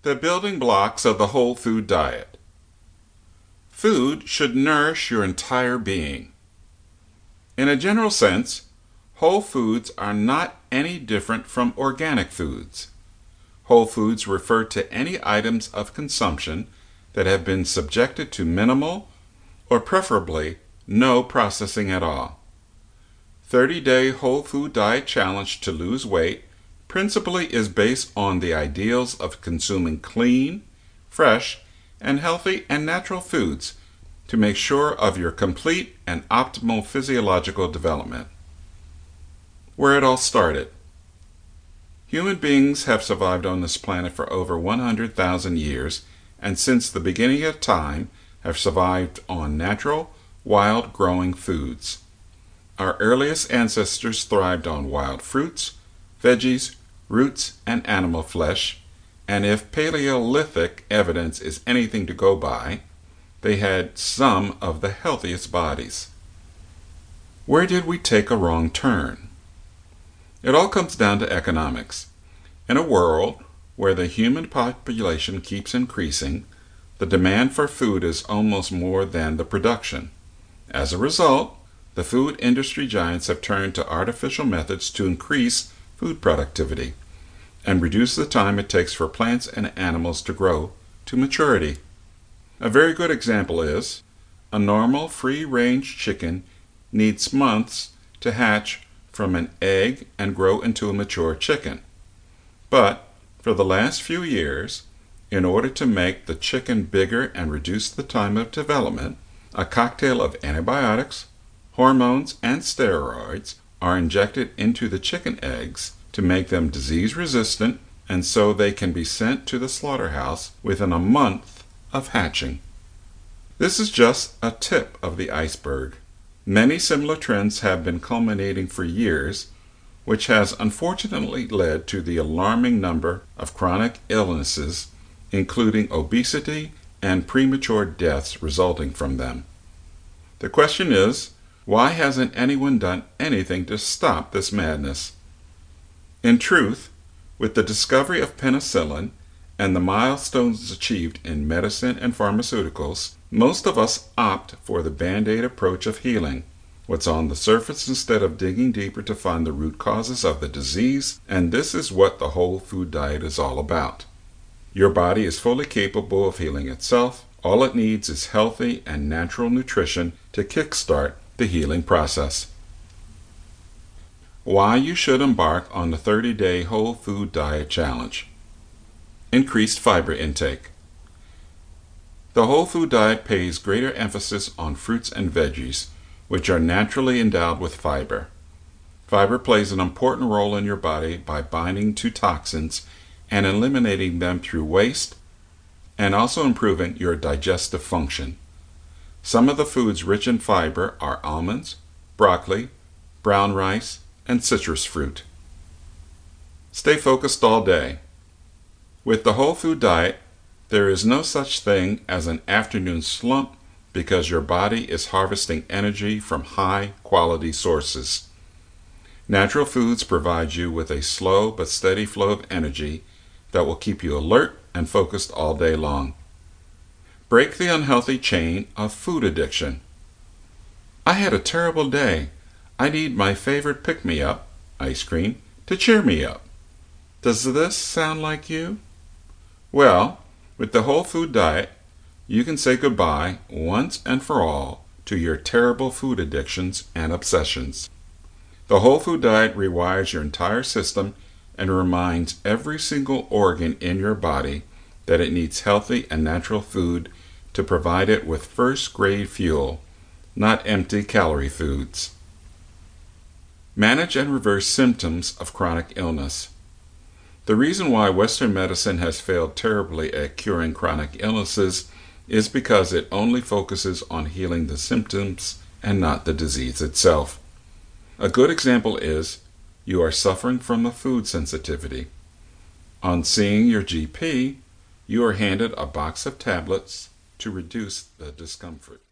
The building blocks of the whole food diet. Food should nourish your entire being. In a general sense, whole foods are not any different from organic foods. Whole foods refer to any items of consumption that have been subjected to minimal or preferably no processing at all. 30-Day Whole Food Diet Challenge to lose weight principally is based on the ideals of consuming clean, fresh, and healthy and natural foods to make sure of your complete and optimal physiological development. Where it all started. Human beings have survived on this planet for over 100,000 years, and since the beginning of time have survived on natural, wild-growing foods. Our earliest ancestors thrived on wild fruits, veggies, roots, and animal flesh, and if Paleolithic evidence is anything to go by, they had some of the healthiest bodies. Where did we take a wrong turn? It all comes down to economics. In a world where the human population keeps increasing, the demand for food is almost more than the production. As a result, the food industry giants have turned to artificial methods to increase food productivity and reduce the time it takes for plants and animals to grow to maturity. A very good example is a normal free-range chicken needs months to hatch from an egg and grow into a mature chicken. But for the last few years, in order to make the chicken bigger and reduce the time of development, a cocktail of antibiotics, hormones, and steroids are injected into the chicken eggs to make them disease-resistant, and so they can be sent to the slaughterhouse within a month of hatching. This is just a tip of the iceberg. Many similar trends have been culminating for years, which has unfortunately led to the alarming number of chronic illnesses, including obesity and premature deaths resulting from them. The question is, why hasn't anyone done anything to stop this madness? In truth, with the discovery of penicillin and the milestones achieved in medicine and pharmaceuticals, most of us opt for the Band-Aid approach of healing, what's on the surface instead of digging deeper to find the root causes of the disease, and this is what the whole food diet is all about. Your body is fully capable of healing itself. All it needs is healthy and natural nutrition to kickstart the healing process. Why you should embark on the 30-Day Whole Food Diet Challenge. Increased fiber intake. The whole food diet pays greater emphasis on fruits and veggies, which are naturally endowed with fiber. Fiber plays an important role in your body by binding to toxins and eliminating them through waste, and also improving your digestive function. Some of the foods rich in fiber are almonds, broccoli, brown rice, and citrus fruit. Stay focused all day. With the whole food diet, there is no such thing as an afternoon slump because your body is harvesting energy from high-quality sources. Natural foods provide you with a slow but steady flow of energy that will keep you alert and focused all day long. Break the unhealthy chain of food addiction. I had a terrible day. I need my favorite pick-me-up, ice cream, to cheer me up. Does this sound like you? Well, with the whole food diet, you can say goodbye once and for all to your terrible food addictions and obsessions. The whole food diet rewires your entire system and reminds every single organ in your body that it needs healthy and natural food to provide it with first-grade fuel, not empty calorie foods. Manage and reverse symptoms of chronic illness. The reason why Western medicine has failed terribly at curing chronic illnesses is because it only focuses on healing the symptoms and not the disease itself. A good example is you are suffering from a food sensitivity. On seeing your GP, you are handed a box of tablets to reduce the discomfort.